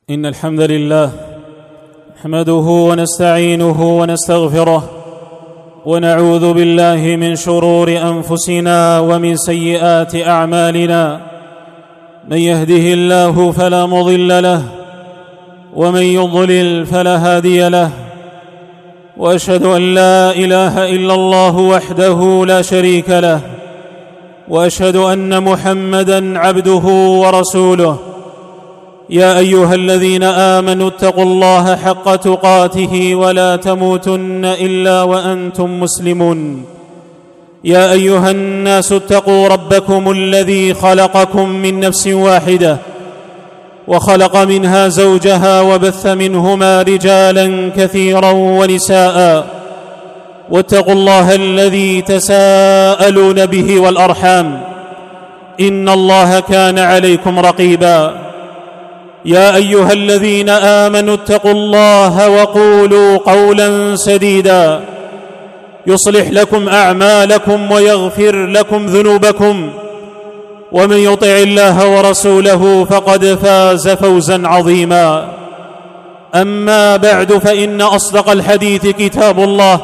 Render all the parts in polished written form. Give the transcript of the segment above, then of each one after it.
إن الحمد لله نحمده ونستعينه ونستغفره ونعوذ بالله من شرور أنفسنا ومن سيئات أعمالنا. من يهده الله فلا مضل له ومن يضلل فلا هادي له، وأشهد أن لا إله إلا الله وحده لا شريك له، وأشهد أن محمدًا عبده ورسوله. يا أيها الذين آمنوا اتقوا الله حق تقاته ولا تموتن إلا وأنتم مسلمون. يا أيها الناس اتقوا ربكم الذي خلقكم من نفس واحدة وخلق منها زوجها وبث منهما رجالا كثيرا ونساء، واتقوا الله الذي تساءلون به والأرحام، إن الله كان عليكم رقيبا. يا أيها الذين آمنوا اتقوا الله وقولوا قولا سديدا يصلح لكم أعمالكم ويغفر لكم ذنوبكم، ومن يطع الله ورسوله فقد فاز فوزا عظيما. أما بعد، فإن أصدق الحديث كتاب الله،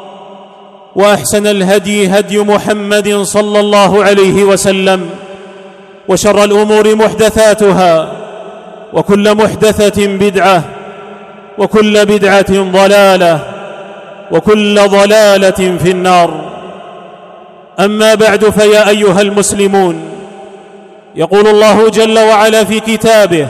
وأحسن الهدي هدي محمد صلى الله عليه وسلم، وشر الأمور محدثاتها، وكل محدثة بدعة، وكل بدعة ضلالة، وكل ضلالة في النار. أما بعد، فيا أيها المسلمون، يقول الله جل وعلا في كتابه: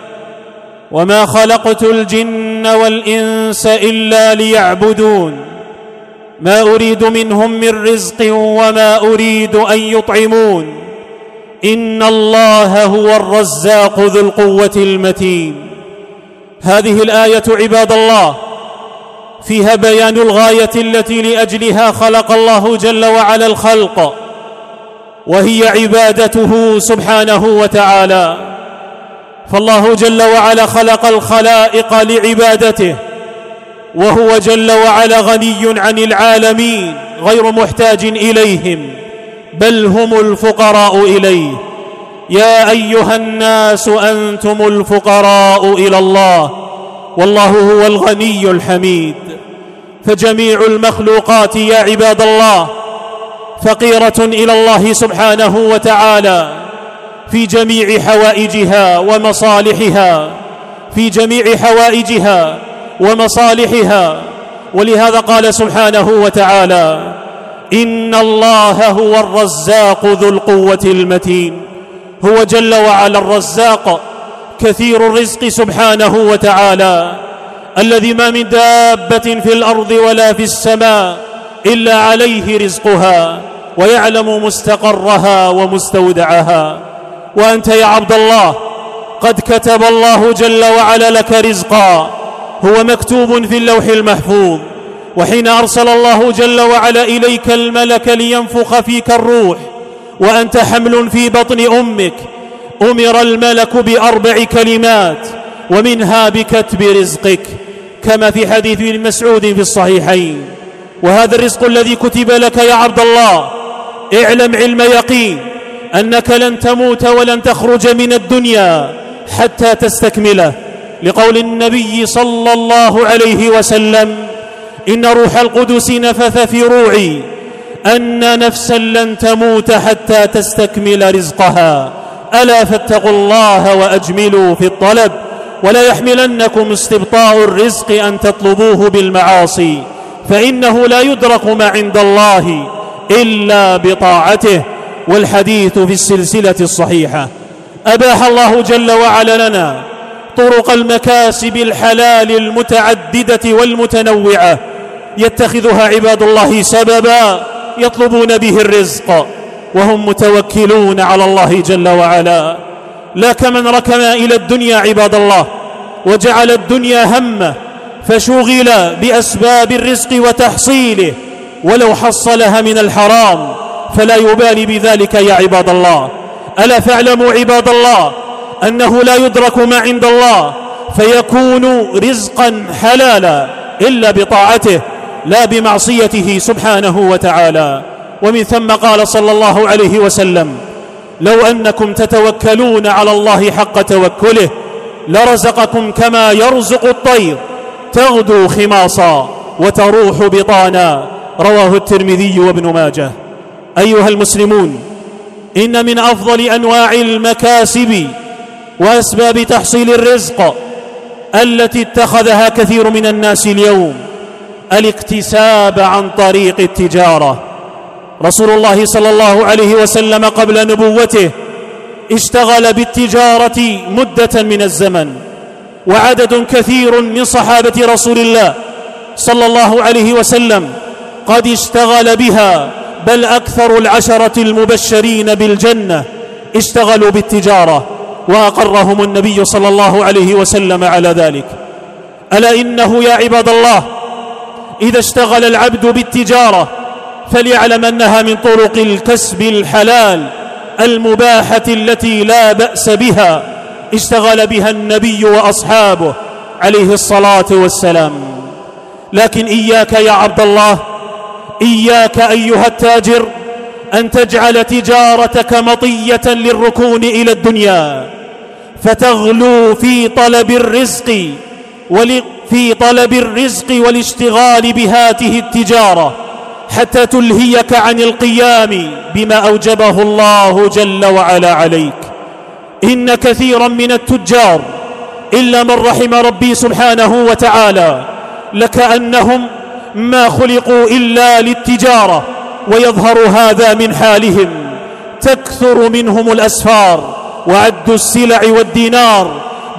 وما خلقت الجن والإنس إلا ليعبدون ما أريد منهم من رزق وما أريد أن يطعمون إن الله هو الرزاق ذو القوة المتين. هذه الآية عباد الله فيها بيان الغاية التي لأجلها خلق الله جل وعلا الخلق، وهي عبادته سبحانه وتعالى. فالله جل وعلا خلق الخلائق لعبادته، وهو جل وعلا غني عن العالمين غير محتاج إليهم، بل هم الفقراء إليه. يا أيها الناس أنتم الفقراء إلى الله والله هو الغني الحميد. فجميع المخلوقات يا عباد الله فقيرة إلى الله سبحانه وتعالى في جميع حوائجها ومصالحها، في جميع حوائجها ومصالحها. ولهذا قال سبحانه وتعالى: إن الله هو الرزاق ذو القوة المتين. هو جل وعلا الرزاق كثير الرزق سبحانه وتعالى، الذي ما من دابة في الأرض ولا في السماء إلا عليه رزقها، ويعلم مستقرها ومستودعها. وأنت يا عبد الله قد كتب الله جل وعلا لك رزقا هو مكتوب في اللوح المحفوظ. وحين أرسل الله جل وعلا إليك الملك لينفخ فيك الروح وأنت حمل في بطن أمك، أمر الملك ب4 كلمات، ومنها بكتب رزقك، كما في حديث ابن مسعود في الصحيحين. وهذا الرزق الذي كتب لك يا عبد الله، اعلم علم يقين أنك لن تموت ولن تخرج من الدنيا حتى تستكمله، لقول النبي صلى الله عليه وسلم: إن روح القدس نفث في روعي أن نفسا لن تموت حتى تستكمل رزقها، ألا فاتقوا الله وأجملوا في الطلب، ولا يحملنكم استبطاء الرزق أن تطلبوه بالمعاصي، فإنه لا يدرك ما عند الله إلا بطاعته. والحديث في السلسلة الصحيحة. أباح الله جل وعلا لنا طرق المكاسب الحلال المتعددة والمتنوعة، يتخذها عباد الله سببا يطلبون به الرزق، وهم متوكلون على الله جل وعلا، لا كمن ركن إلى الدنيا عباد الله وجعل الدنيا همه فشغل بأسباب الرزق وتحصيله، ولو حصلها من الحرام فلا يبالي بذلك يا عباد الله. ألا فاعلموا عباد الله أنه لا يدرك ما عند الله فيكون رزقا حلالا إلا بطاعته لا بمعصيته سبحانه وتعالى. ومن ثم قال صلى الله عليه وسلم: لو أنكم تتوكلون على الله حق توكله لرزقكم كما يرزق الطير تغدو خماصا وتروح بطانا. رواه الترمذي وابن ماجه. أيها المسلمون، إن من أفضل أنواع المكاسب وأسباب تحصيل الرزق التي اتخذها كثير من الناس اليوم الاكتساب عن طريق التجارة. رسول الله صلى الله عليه وسلم قبل نبوته اشتغل بالتجارة مدة من الزمن، وعدد كثير من صحابة رسول الله صلى الله عليه وسلم قد اشتغل بها، بل أكثر العشرة المبشرين بالجنة اشتغلوا بالتجارة، وأقرهم النبي صلى الله عليه وسلم على ذلك. ألا إنه يا عباد الله إذا اشتغل العبد بالتجارة فليعلم أنها من طرق الكسب الحلال المباحة التي لا بأس بها، اشتغل بها النبي وأصحابه عليه الصلاة والسلام. لكن إياك يا عبد الله، إياك أيها التاجر أن تجعل تجارتك مطية للركون إلى الدنيا فتغلو في طلب الرزق والاشتغال بهاته التجارة حتى تلهيك عن القيام بما أوجبه الله جل وعلا عليك. إن كثيرا من التجار إلا من رحم ربي سبحانه وتعالى لكأنهم ما خلقوا إلا للتجارة، ويظهر هذا من حالهم. تكثر منهم الأسفار وعد السلع والدينار،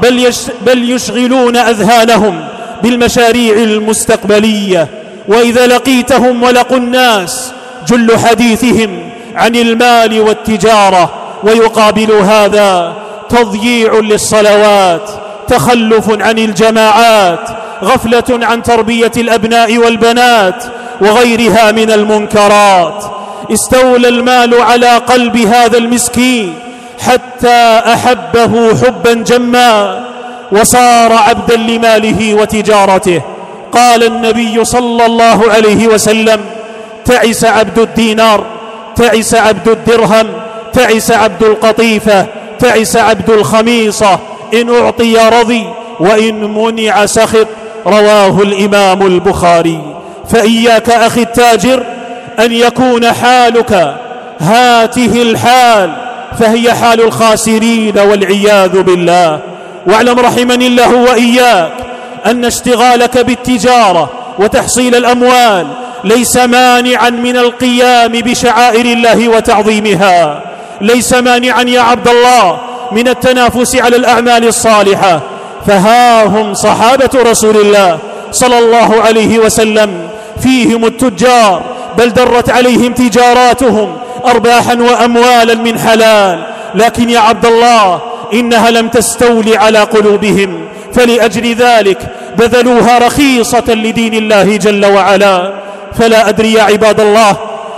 بل يشغلون أذهانهم بالمشاريع المستقبلية. وإذا لقيتهم ولقوا الناس جل حديثهم عن المال والتجارة، ويقابل هذا تضييع للصلوات، تخلف عن الجماعات، غفلة عن تربية الأبناء والبنات وغيرها من المنكرات. استولى المال على قلب هذا المسكين حتى أحبه حبا جما وصار عبدا لماله وتجارته. قال النبي صلى الله عليه وسلم: تعس عبد الدينار، تعس عبد الدرهم، تعس عبد القطيفة، تعس عبد الخميصة، إن أعطي رضي وإن منع سخط. رواه الإمام البخاري. فإياك أخي التاجر أن يكون حالك هاته الحال، فهي حال الخاسرين والعياذ بالله. واعلم رحمني الله وإياك أن اشتغالك بالتجارة وتحصيل الأموال ليس مانعا من القيام بشعائر الله وتعظيمها، ليس مانعا يا عبد الله من التنافس على الأعمال الصالحة. فها هم صحابة رسول الله صلى الله عليه وسلم فيهم التجار، بل درت عليهم تجاراتهم أرباحا وأموالا من حلال، لكن يا عبد الله إنها لم تستولي على قلوبهم، فلأجل ذلك بذلوها رخيصة لدين الله جل وعلا. فلا أدري يا عباد الله،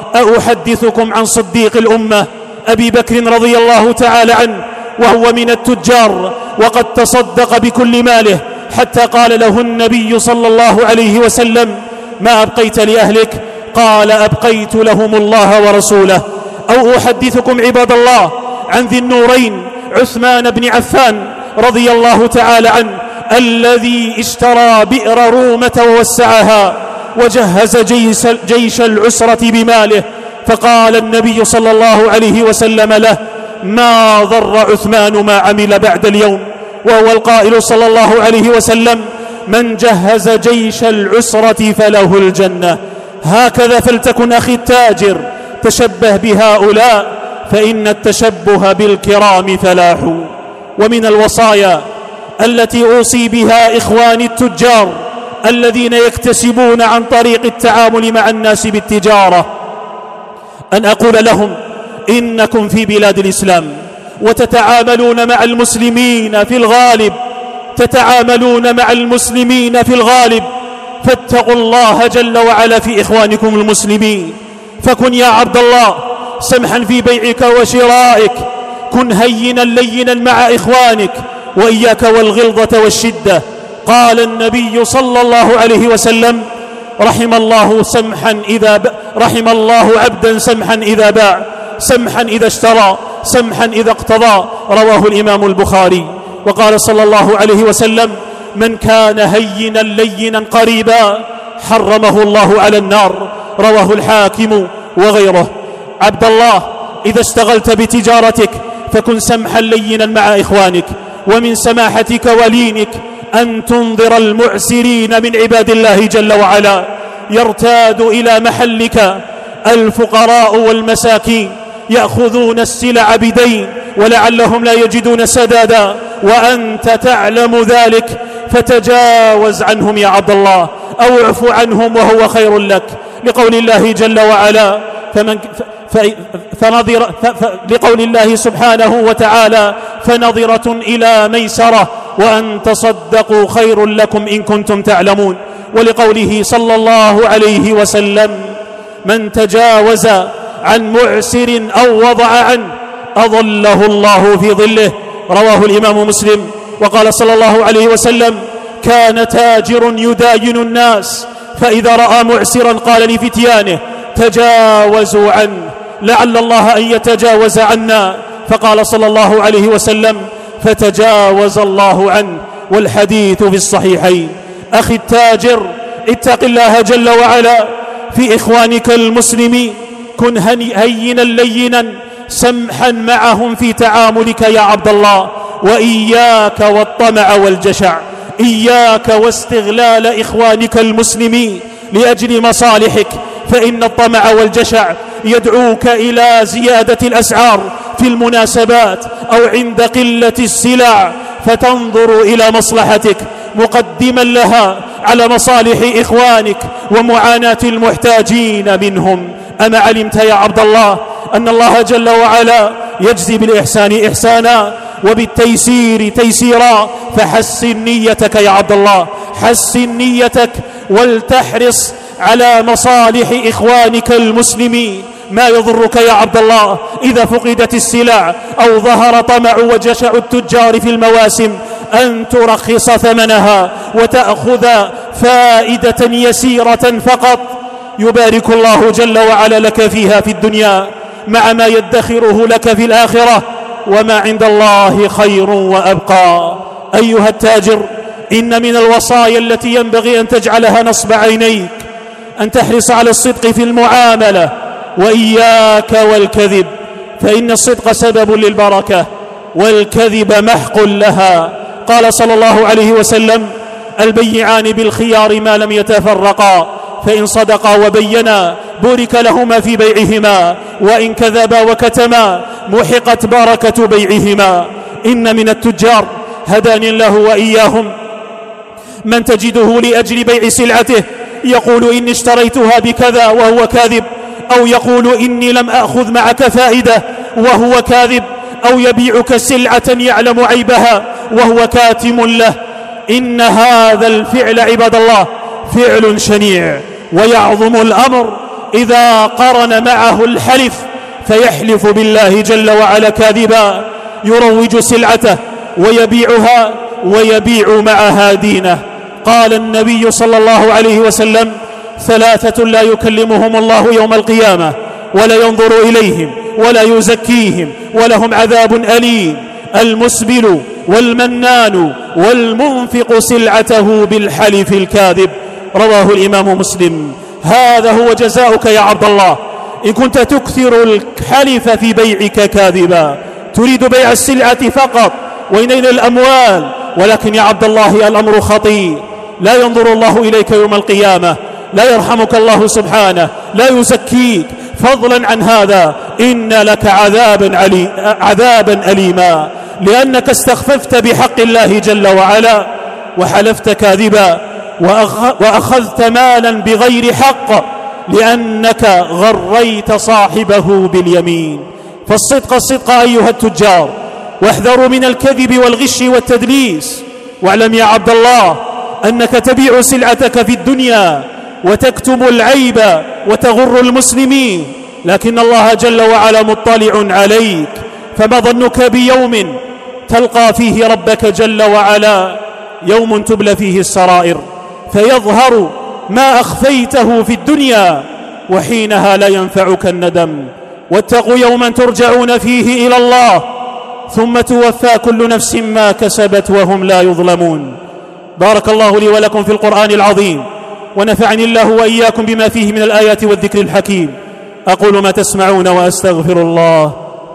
أحدثكم عن صديق الأمة أبي بكر رضي الله تعالى عنه، وهو من التجار وقد تصدق بكل ماله، حتى قال له النبي صلى الله عليه وسلم: ما أبقيت لأهلك؟ قال: أبقيت لهم الله ورسوله. أو أحدثكم عباد الله عن ذي النورين عثمان بن عفان رضي الله تعالى عنه، الذي اشترى بئر رومة ووسعها وجهز جيش العسرة بماله، فقال النبي صلى الله عليه وسلم له: ما ضر عثمان ما عمل بعد اليوم. وهو القائل صلى الله عليه وسلم: من جهز جيش العسرة فله الجنة. هكذا فلتكن أخي التاجر، تشبه بهؤلاء، فإن التشبه بالكرام فلاح. ومن الوصايا التي أوصي بها إخواني التجار الذين يكتسبون عن طريق التعامل مع الناس بالتجارة أن أقول لهم: إنكم في بلاد الإسلام وتتعاملون مع المسلمين في الغالب، تتعاملون مع المسلمين في الغالب، فاتقوا الله جل وعلا في إخوانكم المسلمين. فكن يا عبد الله سمحا في بيعك وشرائك، كن هينا لينا مع إخوانك، وإياك والغلظة والشدة. قال النبي صلى الله عليه وسلم: رحم الله عبدا سمحا إذا باع، سمحا إذا اشترى، سمحا إذا اقتضى. رواه الإمام البخاري. وقال صلى الله عليه وسلم: من كان هينا لينا قريبا حرمه الله على النار. رواه الحاكم وغيره. عبد الله، إذا اشتغلت بتجارتك فكن سمحا لينا مع إخوانك، ومن سماحتك ولينك أن تنظر المعسرين من عباد الله جل وعلا. يرتاد إلى محلك الفقراء والمساكين يأخذون السلع بدين ولعلهم لا يجدون سدادا، وأنت تعلم ذلك، فتجاوز عنهم يا عبد الله، أو اعف عنهم وهو خير لك، لقول الله جل وعلا: لقول الله سبحانه وتعالى: فنظرة إلى ميسرة وأن تصدقوا خير لكم إن كنتم تعلمون. ولقوله صلى الله عليه وسلم: من تجاوز عن معسر أو وضع عنه أظله الله في ظله. رواه الإمام مسلم. وقال صلى الله عليه وسلم: كان تاجر يداين الناس، فإذا رأى معسرا قال لفتيانه: تجاوزوا عنه لعل الله أن يتجاوز عنا، فقال صلى الله عليه وسلم: فتجاوز الله عنه. والحديث في الصحيحين. أخي التاجر، اتق الله جل وعلا في إخوانك المسلمين، كن هينا لينا سمحا معهم في تعاملك يا عبد الله، وإياك والطمع والجشع، إياك واستغلال إخوانك المسلمين لأجل مصالحك، فإن الطمع والجشع يدعوك إلى زيادة الأسعار في المناسبات أو عند قلة السلع، فتنظر إلى مصلحتك مقدما لها على مصالح إخوانك ومعاناة المحتاجين منهم. أما علمت يا عبد الله أن الله جل وعلا يجزي بالإحسان إحسانا وبالتيسير تيسيرا؟ فحسن نيتك يا عبد الله، حسن نيتك، ولتحرص على مصالح إخوانك المسلمين. ما يضرك يا عبد الله إذا فقدت السلع أو ظهر طمع وجشع التجار في المواسم أن ترخص ثمنها وتأخذ فائدة يسيرة فقط، يبارك الله جل وعلا لك فيها في الدنيا مع ما يدخره لك في الآخرة، وما عند الله خير وأبقى. أيها التاجر، إن من الوصايا التي ينبغي أن تجعلها نصب عينيك أن تحرص على الصدق في المعاملة، وإياك والكذب، فإن الصدق سبب للبركة والكذب محق لها. قال صلى الله عليه وسلم: البيعان بالخيار ما لم يتفرقا، فإن صدقا وبينا بورك لهما في بيعهما، وإن كذبا وكتما محقت بركة بيعهما. إن من التجار هداني الله وإياهم من تجده لأجل بيع سلعته يقول: إني اشتريتها بكذا وهو كاذب، أو يقول: إني لم أخذ معك فائدة وهو كاذب، أو يبيعك سلعة يعلم عيبها وهو كاتم له. إن هذا الفعل عباد الله فعل شنيع، ويعظم الأمر إذا قرن معه الحلف، فيحلف بالله جل وعلا كاذبا، يروج سلعته ويبيعها ويبيع معها دينه. قال النبي صلى الله عليه وسلم: ثلاثة لا يكلمهم الله يوم القيامة ولا ينظر إليهم ولا يزكيهم ولهم عذاب أليم: المسبل والمنان والمنفق سلعته بالحلف الكاذب. رواه الإمام مسلم. هذا هو جزاؤك يا عبد الله إن كنت تكثر الحلف في بيعك كاذبا، تريد بيع السلعة فقط وإنين الأموال. ولكن يا عبد الله الأمر خطير، لا ينظر الله إليك يوم القيامة، لا يرحمك الله سبحانه، لا يزكيك، فضلا عن هذا إن لك عذابا أليما، لأنك استخففت بحق الله جل وعلا وحلفت كاذبا وأخذت مالا بغير حق، لأنك غريت صاحبه باليمين. فالصدق الصدق أيها التجار، واحذروا من الكذب والغش والتدليس. واعلم يا عبد الله أنك تبيع سلعتك في الدنيا وتكتم العيب وتغر المسلمين، لكن الله جل وعلا مطلع عليك. فما ظنك بيوم تلقى فيه ربك جل وعلا؟ يوم تبلى فيه السرائر، فيظهر ما أخفيته في الدنيا، وحينها لا ينفعك الندم. واتقوا يوما ترجعون فيه إلى الله، ثم توفى كل نفس ما كسبت وهم لا يظلمون. بارك الله لي ولكم في القرآن العظيم، ونفعني الله وإياكم بما فيه من الآيات والذكر الحكيم. أقول ما تسمعون وأستغفر الله.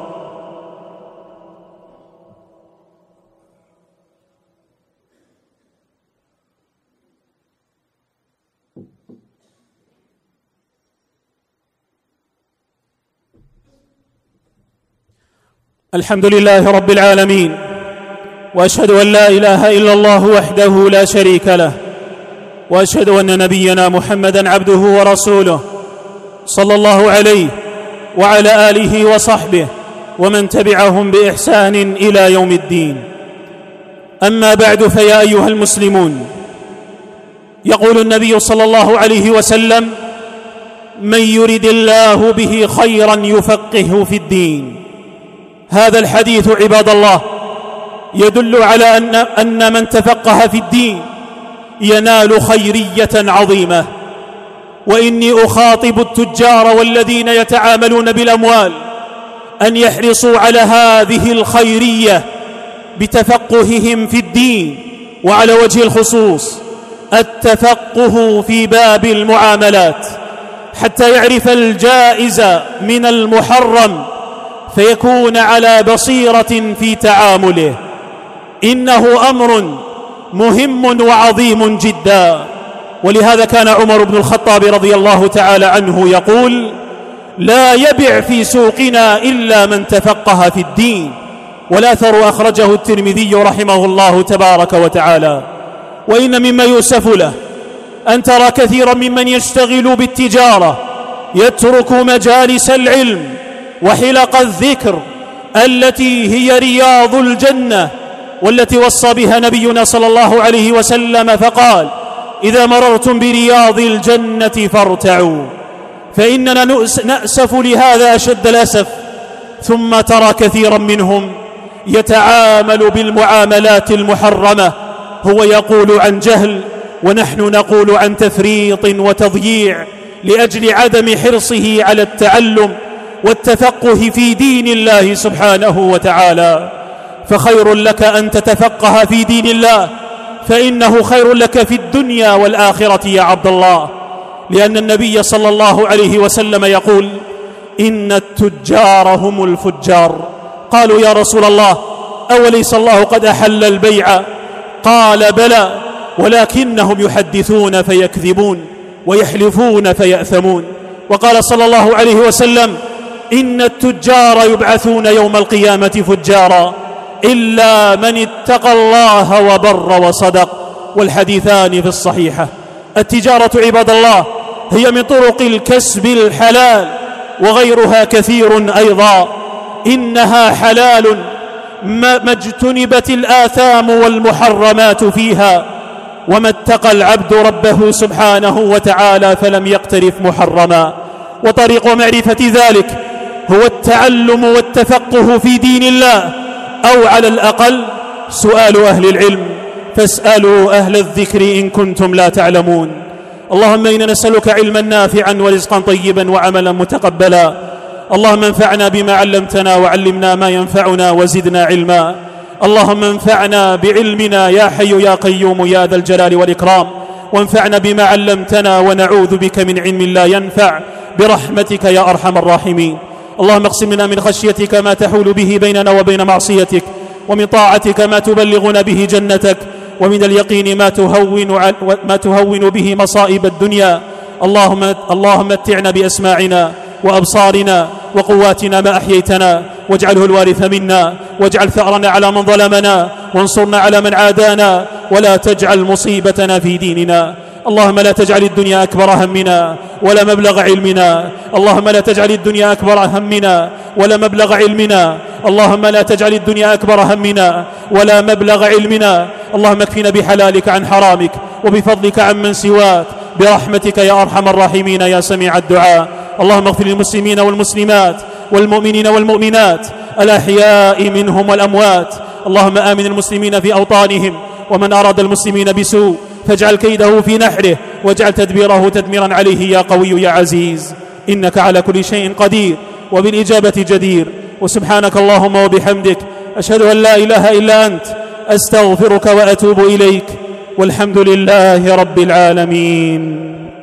الحمد لله رب العالمين، وأشهد أن لا إله إلا الله وحده لا شريك له، وأشهد أن نبينا محمدًا عبده ورسوله صلى الله عليه وعلى آله وصحبه ومن تبعهم بإحسان إلى يوم الدين. أما بعد، فيا أيها المسلمون، يقول النبي صلى الله عليه وسلم: من يرد الله به خيرًا يفقهه في الدين. هذا الحديث عباد الله يدل على أن من تفقه في الدين ينال خيرية عظيمة. وإني أخاطب التجار والذين يتعاملون بالأموال أن يحرصوا على هذه الخيرية بتفقههم في الدين، وعلى وجه الخصوص التفقه في باب المعاملات، حتى يعرف الجائز من المحرم فيكون على بصيرة في تعامله. إنه أمر مهم وعظيم جدا. ولهذا كان عمر بن الخطاب رضي الله تعالى عنه يقول: لا يبع في سوقنا إلا من تفقه في الدين. والأثر أخرجه الترمذي رحمه الله تبارك وتعالى. وإن مما يؤسف له أن ترى كثيرا ممن يشتغل بالتجارة يترك مجالس العلم وحلق الذكر التي هي رياض الجنة، والتي وصى بها نبينا صلى الله عليه وسلم فقال: إذا مررتم برياض الجنة فارتعوا. فإننا نأسف لهذا أشد الأسف. ثم ترى كثيرا منهم يتعامل بالمعاملات المحرمة، هو يقول عن جهل ونحن نقول عن تفريط وتضييع، لأجل عدم حرصه على التعلم والتفقه في دين الله سبحانه وتعالى. فخير لك أن تتفقه في دين الله، فإنه خير لك في الدنيا والآخرة يا عبد الله. لأن النبي صلى الله عليه وسلم يقول: إن التجار هم الفجار. قالوا: يا رسول الله، أوليس الله قد أحل البيع؟ قال: بلى، ولكنهم يحدثون فيكذبون ويحلفون فيأثمون. وقال صلى الله عليه وسلم: إن التجار يبعثون يوم القيامة فجارا إلا من اتقى الله وبر وصدق. والحديثان في الصحيحة. التجارة عباد الله هي من طرق الكسب الحلال، وغيرها كثير أيضا. إنها حلال ما اجتنبت الآثام والمحرمات فيها، وما اتقى العبد ربه سبحانه وتعالى فلم يقترف محرما. وطريق معرفة ذلك هو التعلم والتفقه في دين الله، أو على الأقل سؤال أهل العلم. فاسألوا أهل الذكر إن كنتم لا تعلمون. اللهم إنا نسألك علما نافعا ورزقا طيبا وعملا متقبلا. اللهم انفعنا بما علمتنا وعلمنا ما ينفعنا وزدنا علما. اللهم انفعنا بعلمنا يا حي يا قيوم يا ذا الجلال والإكرام، وانفعنا بما علمتنا ونعوذ بك من علم لا ينفع برحمتك يا أرحم الراحمين. اللهم اقسم لنا من خشيتك ما تحول به بيننا وبين معصيتك، ومن طاعتك ما تبلغنا به جنتك، ومن اليقين ما تهون به مصائب الدنيا. اللهم متعنا بأسماعنا وأبصارنا وقواتنا ما أحييتنا، واجعله الوارث منا، واجعل ثأرنا على من ظلمنا، وانصرنا على من عادانا، ولا تجعل مصيبتنا في ديننا. اللهم لا تجعل الدنيا أكبر همنا ولا مبلغ علمنا. اللهم لا تجعل الدنيا أكبر همنا ولا مبلغ علمنا. اللهم لا تجعل الدنيا أكبر همنا ولا مبلغ علمنا. اللهم اكفنا بحلالك عن حرامك، وبفضلك عن من سواك، برحمتك يا أرحم الراحمين يا سميع الدعاء. اللهم اغفر للمسلمين والمسلمات والمؤمنين والمؤمنات الأحياء منهم والأموات. اللهم آمن المسلمين في أوطانهم، ومن أراد المسلمين بسوء فاجعل كيده في نحره، واجعل تدبيره تدميرا عليه يا قوي يا عزيز، إنك على كل شيء قدير وبالإجابة جدير. وسبحانك اللهم وبحمدك، أشهد أن لا إله إلا أنت، أستغفرك وأتوب إليك، والحمد لله رب العالمين.